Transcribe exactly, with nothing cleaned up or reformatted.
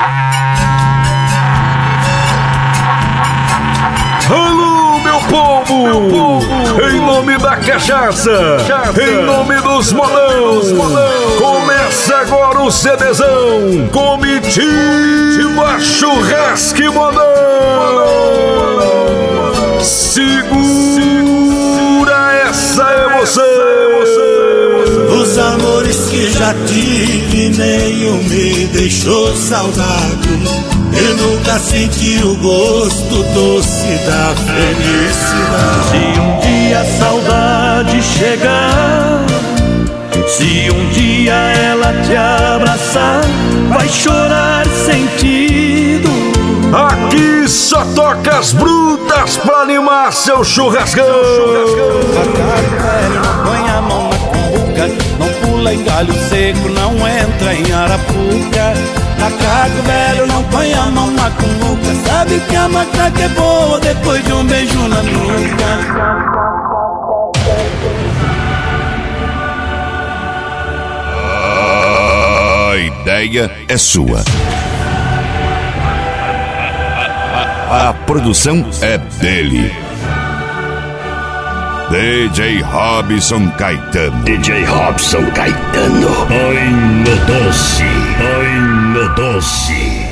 Alô, meu povo! Meu povo! Em nome da cachaça, cachaça. Em nome dos modão, começa agora o CDzão Comitiva Churrasque Modão. Segura essa emoção. Os amores que já tive, nenhum me deixou saudade. Eu nunca senti o gosto doce da felicidade. Se um dia a saudade chegar, se um dia ela te abraçar, vai chorar sentido. Aqui só toca as brutas pra animar seu churrascão. Macaco velho não põe a mão na cumbuca, não pula em galho seco, não entra em arapuca. Macaco velho não põe a mão na cumbuca, sabe que a macaca é boa depois de um beijo na nuca. A ideia é sua. A produção é dele. D J Robson Caetano. D J Robson Caetano. Põe no doce, põe no doce.